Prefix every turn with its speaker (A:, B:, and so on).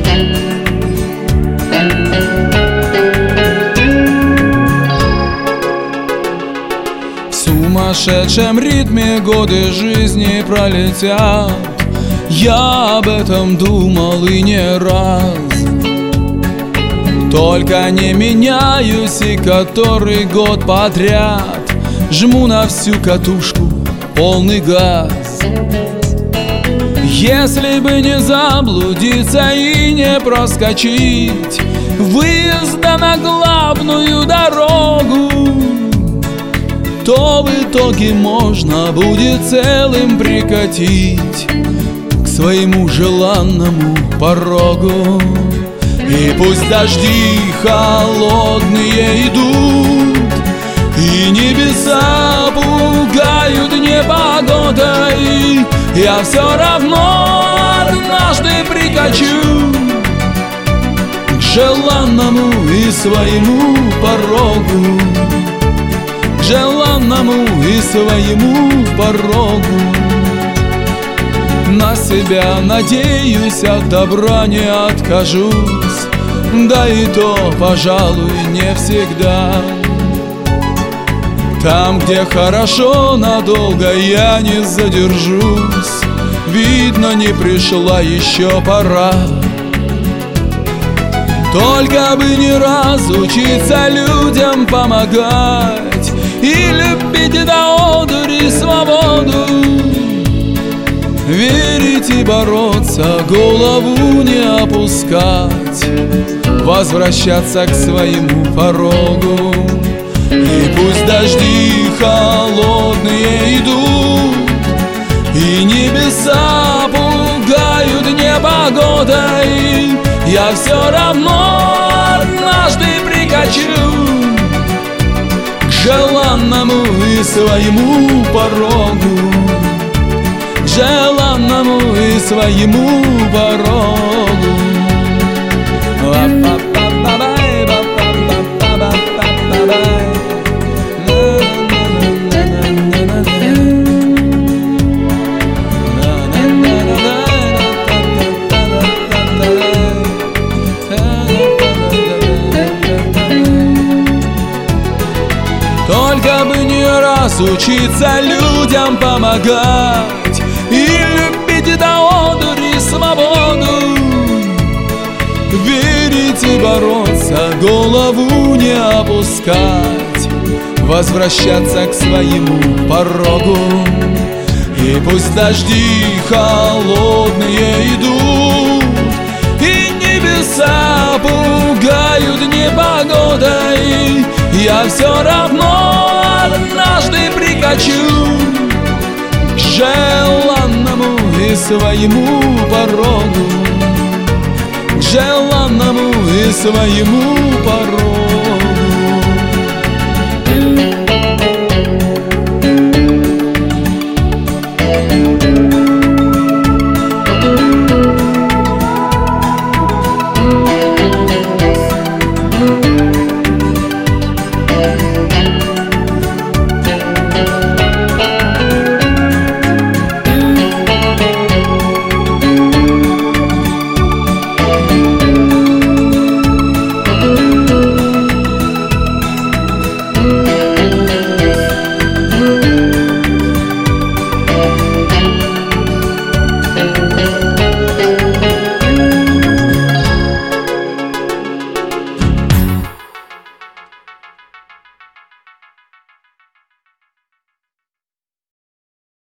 A: В сумасшедшем ритме годы жизни пролетят. Я об этом думал и не раз. Только не меняюсь и который год подряд жму на всю катушку полный газ. Если бы не заблудиться и не проскочить выезда на главную дорогу, то в итоге можно будет целым прикатить к своему желанному порогу. И пусть дожди холодные идут, и небеса пугают непогодой, я все равно однажды прикачу к желанному и своему порогу, к желанному и своему порогу. На себя надеюсь, от добра не откажусь, да и то, пожалуй, не всегда. Там, где хорошо, надолго я не задержусь, видно, не пришла еще пора. Только бы не разучиться людям помогать и любить до одури свободу, верить и бороться, голову не опускать, возвращаться к своему порогу. И пусть дожди холодные идут, и небеса пугают непогодой, я все равно однажды прикачу к желанному и своему порогу, к желанному и своему порогу. Только бы не раз учиться людям помогать и любить до одури свободу, верить и бороться, голову не опускать, возвращаться к своему порогу. И пусть дожди холодные идут, и небеса пугают непогодой, я все равно однажды прикачу к желанному и своему порогу, к желанному и своему порогу.